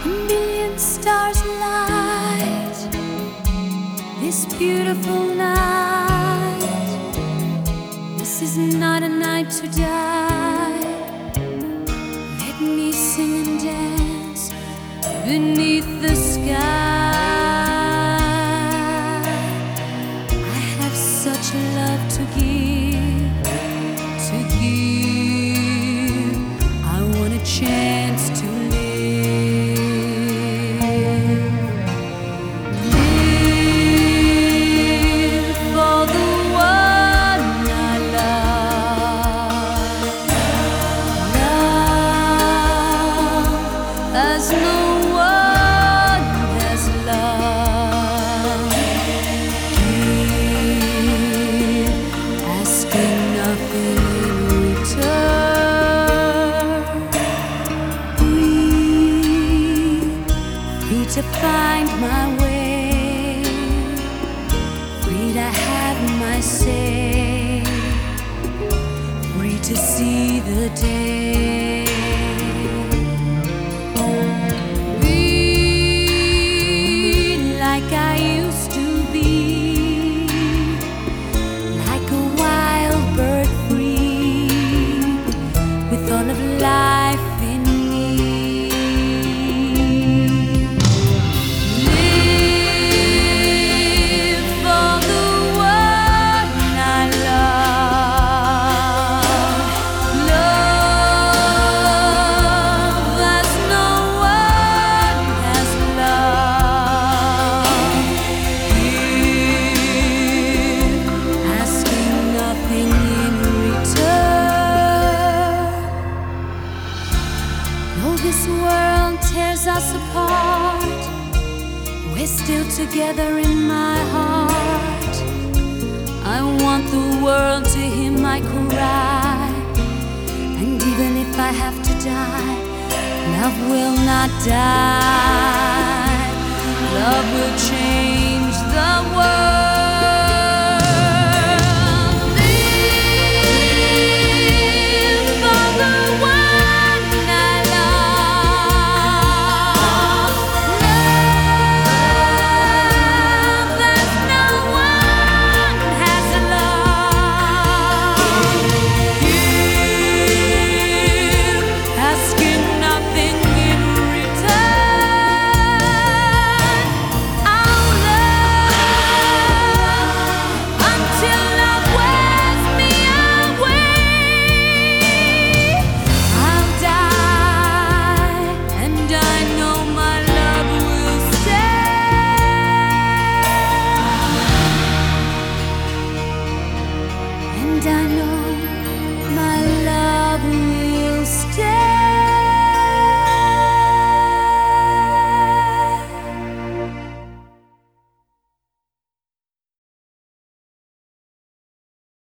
million stars light this beautiful night. This is not a night to die. Let me sing and dance beneath the sky. I have such love to give, to give. I want a chance to as no one has loved. Give, asking nothing in return. Free to find my way, free to have my say, free to see the day. Like I used to be, like a wild bird free, with all of life in me. Live for the one I love, love as no one has loved. Though this world tears us apart, we're still together in my heart. I want the world to hear my cry, and even if I have to die, love will not die. Love will change the world.